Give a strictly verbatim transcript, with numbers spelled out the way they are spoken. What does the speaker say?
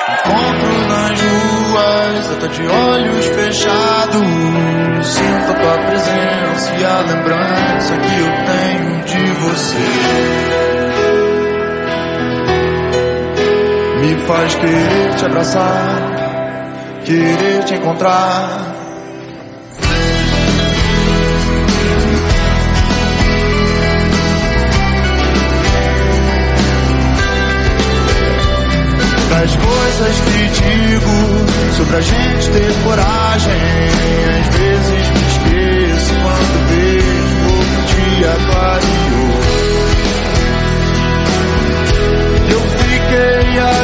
Encontro nas ruas, até de olhos fechados. Sinto a tua presença e a lembrança que eu tenho de você. Me faz querer te abraçar, querer te encontrar. Das coisas que digo sobre a gente ter coragem, às vezes me esqueço quando vejo outro dia clareou. Eu fiquei